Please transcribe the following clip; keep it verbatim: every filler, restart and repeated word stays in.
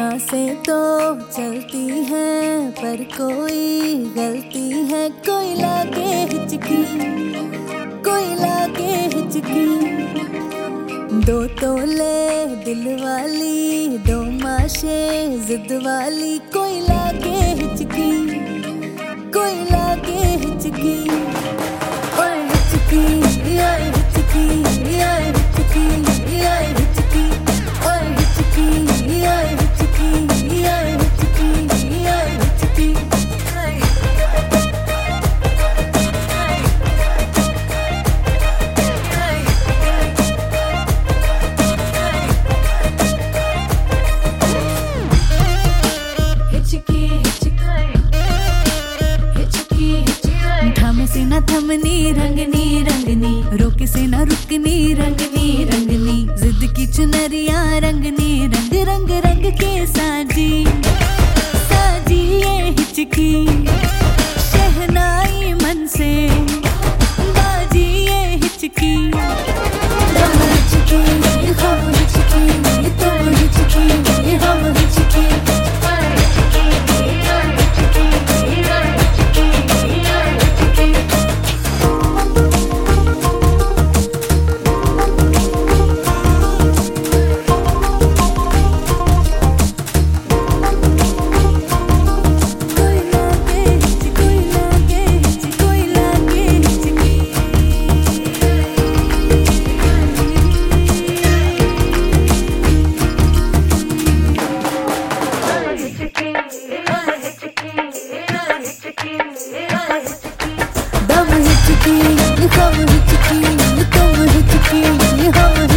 सांसें तो चलती हैं पर कोई गलती है, कोई लागे हिचकी, कोई लागे हिचकी। दो तोले दिल वाली, दो माशे जिद वाली, कोई लागे हिचकी, कोई लागे हिचकी। ओए हिचकी, ओए हिचकी, ओए हिचकी, ओए हिचकी, ओए हिचकी, ओए हिचकी, ओए हिचकी, ओए हिचकी। थम से न थमनी, रंगनी रंगनी, रोके से न रुकनी, रंगनी रंगनी। जिद की चुनरिया रंगनी, रंग रंग रंग के साजी, साजी ये हिचकी। शहनाई मन से बाजी ये हिचकी। हम हिचकी, हम हिचकी, तुम हिचकी, हम हिचकी। दम हिचकी, हम हिचकी, तुम हिचकी, हम